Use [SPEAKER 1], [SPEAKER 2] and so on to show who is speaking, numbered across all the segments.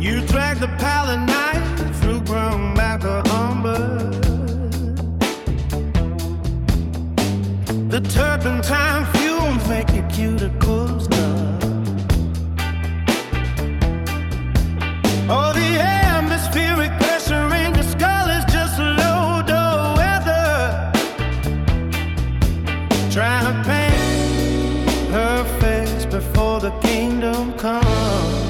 [SPEAKER 1] You drag the pallet knife through ground back of umber. The turpentine fumes make your cuticles numb. Oh, the atmospheric pressure in your skull is just low door weather. Trying to paint her face before the kingdom comes.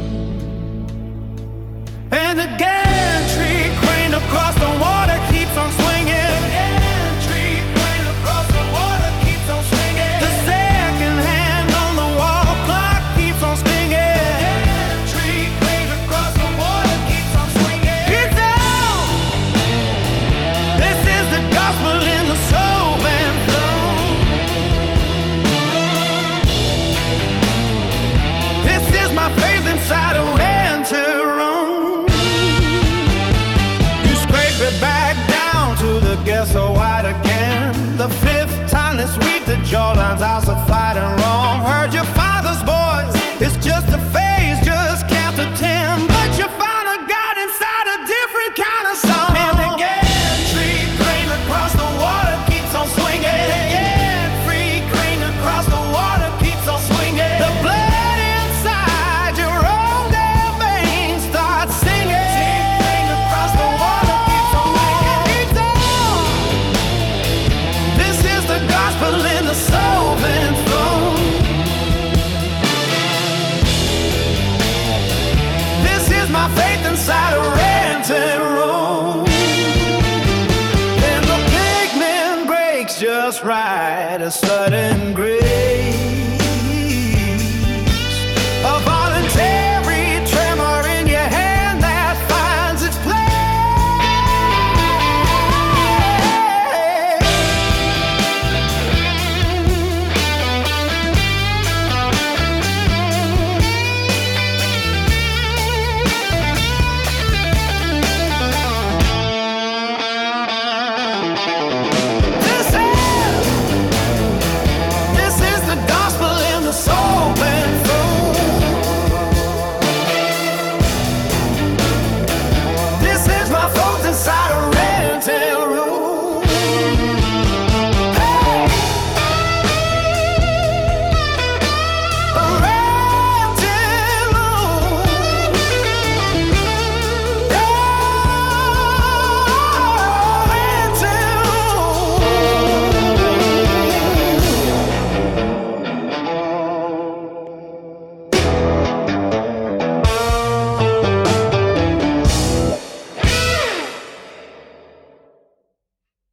[SPEAKER 1] And the gantry crane across the water keeps on swinging. The gantry crane across the water keeps on swinging. The second hand on the wall clock keeps on stinging. The gantry crane across the water keeps on swinging. It's on! This is the gospel in the soul and flow. This is my faith inside a winter room. Back down to the ghetto white again. The fifth time this week the jawlines house are fighting wrong. Heard your father's voice, it's just a phase, just count to 10. But you found a God inside a different kind of song. And the gantry crane across the water keeps on swinging. The gantry crane across the water keeps on swinging. The blood inside your own damn veins starts singing. In the soul and flow. This is my faith inside a ranting room. And the pigment breaks just right, a sudden grace.